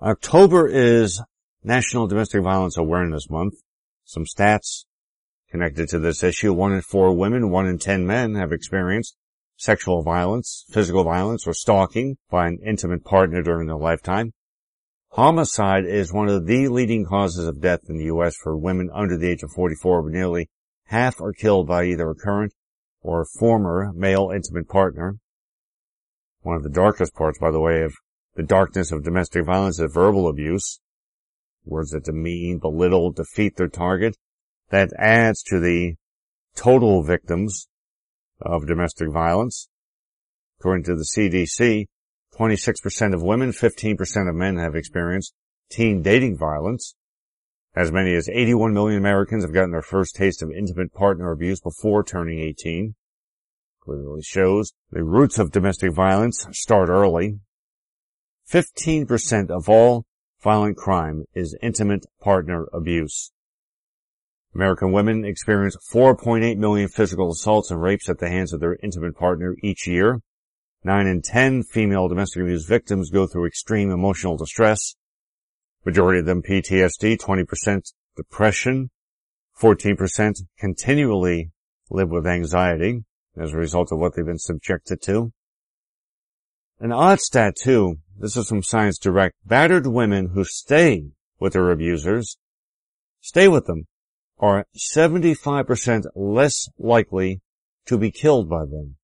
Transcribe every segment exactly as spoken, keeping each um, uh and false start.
October is National Domestic Violence Awareness Month. Some stats connected to this issue. One in four women, one in ten men have experienced sexual violence, physical violence, or stalking by an intimate partner during their lifetime. Homicide is one of the leading causes of death in the U S for women under the age of forty-four, but nearly half are killed by either a current or former male intimate partner. One of the darkest parts, by the way, of the darkness of domestic violence is verbal abuse. Words that demean, belittle, defeat their target. That adds to the total victims of domestic violence. According to the C D C, twenty-six percent of women, fifteen percent of men have experienced teen dating violence. As many as eighty-one million Americans have gotten their first taste of intimate partner abuse before turning eighteen. Clearly shows the roots of domestic violence start early. fifteen percent of all violent crime is intimate partner abuse. American women experience four point eight million physical assaults and rapes at the hands of their intimate partner each year. Nine in ten female domestic abuse victims go through extreme emotional distress. Majority of them P T S D, twenty percent depression, fourteen percent continually live with anxiety as a result of what they've been subjected to. An odd stat too, this is from Science Direct, battered women who stay with their abusers, stay with them, are seventy-five percent less likely to be killed by them.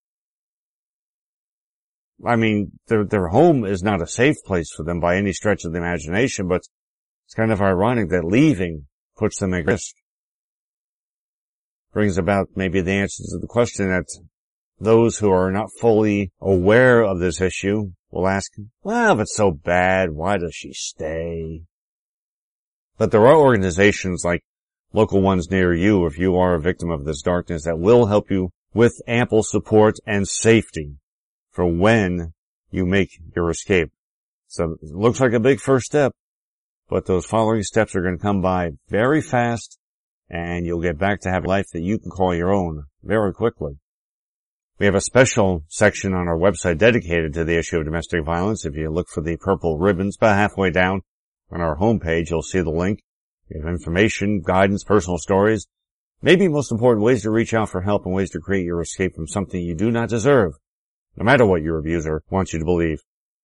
I mean, their, their home is not a safe place for them by any stretch of the imagination, but it's kind of ironic that leaving puts them at risk. Brings about maybe the answer to the question that those who are not fully aware of this issue will ask, well, if it's so bad, why does she stay? But there are organizations like local ones near you, if you are a victim of this darkness, that will help you with ample support and safety for when you make your escape. So it looks like a big first step, but those following steps are going to come by very fast, and you'll get back to have a life that you can call your own very quickly. We have a special section on our website dedicated to the issue of domestic violence. If you look for the purple ribbons about halfway down on our homepage, you'll see the link. We have information, guidance, personal stories, maybe most important, ways to reach out for help and ways to create your escape from something you do not deserve, no matter what your abuser wants you to believe.